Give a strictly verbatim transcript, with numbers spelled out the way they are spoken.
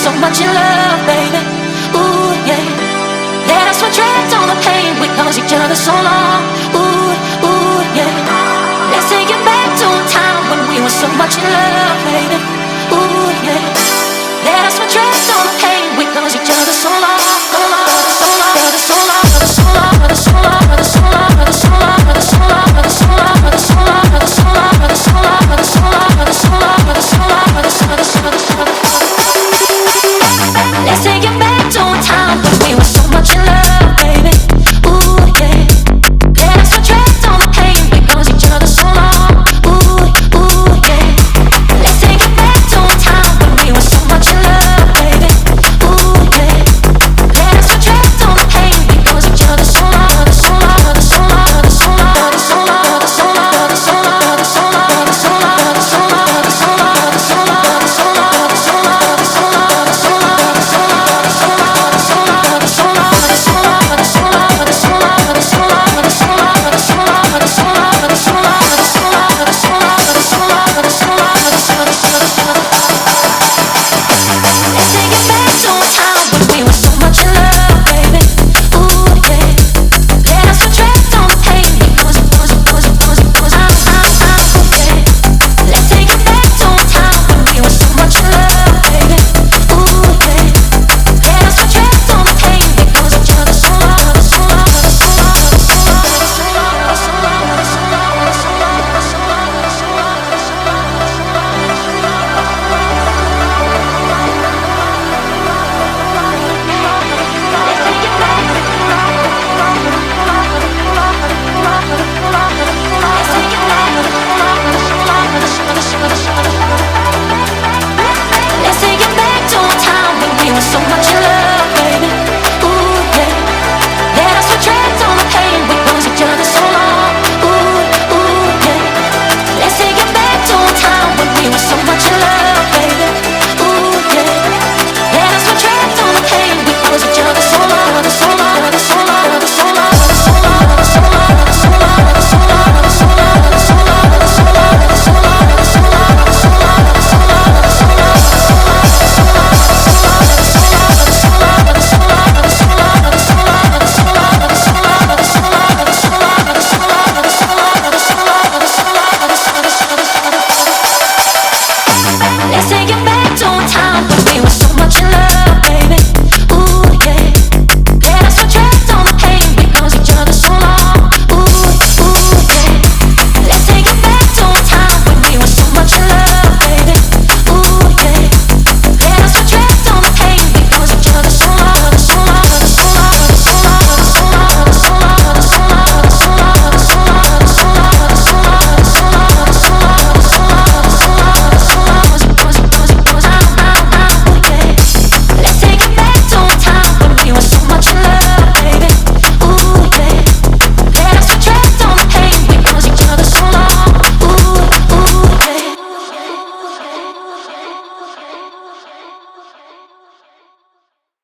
so much in love, baby. Ooh, yeah. Let us retract all the pain. We caused each other so long. Ooh, ooh, yeah. Let's take it back to a time when we were so much in love, baby. Ooh, yeah. Let us retract all the pain. We caused each other so long, so long, so long, so long, so long, so long, so long.